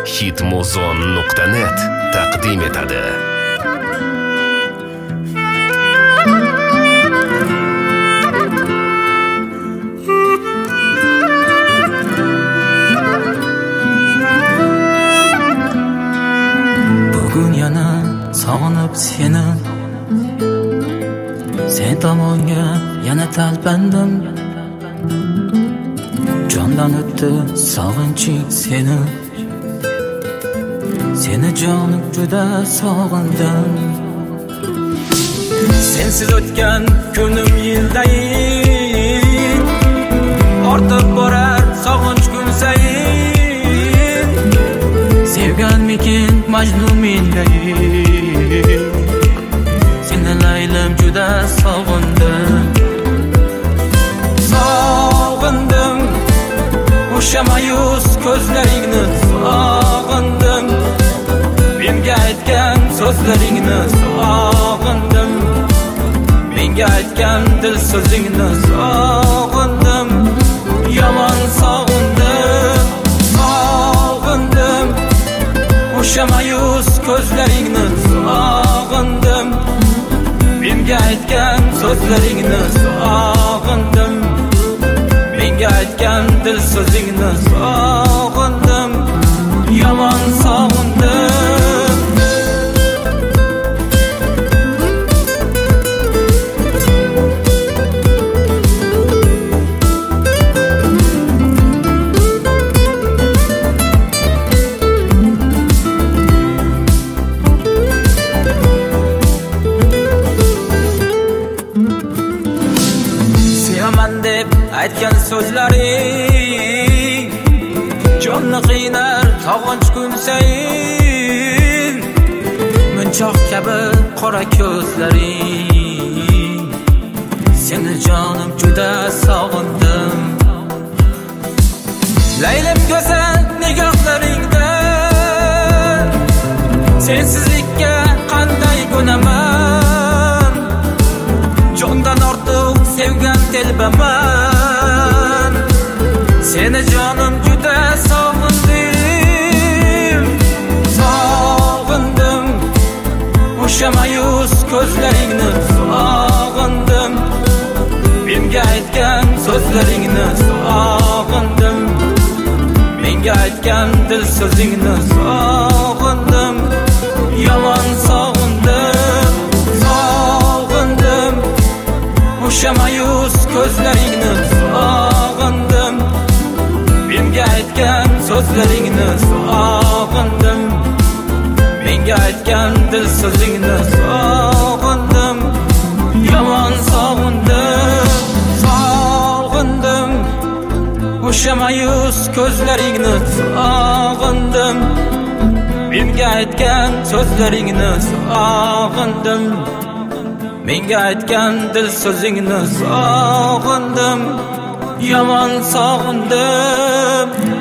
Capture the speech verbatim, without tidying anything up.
hitmuzon nuqta net taqdim etadi. Bugun yana sog'inib seni, sen tomonga yana talpandim. Jondan o'tdi sog'inching seni, seni jonim juda sog'indim. Sensiz o'tgan kunim yildayin ortib borar sog'inch kun sayin. Sevganmikin Majnun mengayin, seni Laylim juda sog'indim. Sog'indim o'sha mayus ko'zlaringni, sog'indim menga aytgan so'zlaringni, sog'indim menga aytgan dil so'zingni, sog'indim yomon sog'indim. Sog'indim o'sha mayus ko'zlaringni, sog'indim menga aytgan so'zlaringni, sog'indim menga aytgan dil so'zingni, sog'indim yomon sog'indim. Sevaman deb aytgan so'zlaring jonni qiynar sog'inch kun sayin. Munchoq kabi qora ko'zlaring, seni jonim juda sog'indim. Laylim go'zal nigohlaringda sensizlikka qanday ko'naman. Jondan ortiq sevgan telbaman, seni jonim juda sog'indim. Sog'indim o'sha mayus ko'zlaringni, sog'indim menga aytgan so'zlaringni, sog'indim menga aytgan dil so'zingni, sog'indim yomon sog'indim. Sog'indim o'sha mayus ko'zlaringni, sog'indim menga aytgan so'zlaringni, sog'indim menga aytgan dil so'zingni, sog'indim yomon sog'indim. Sog'indim o'sha mayus ko'zlaringni, sog'indim menga aytgan so'zlaringni, sog'indim menga aytgan dil so'zingni, sog'indim yomon sog'indim.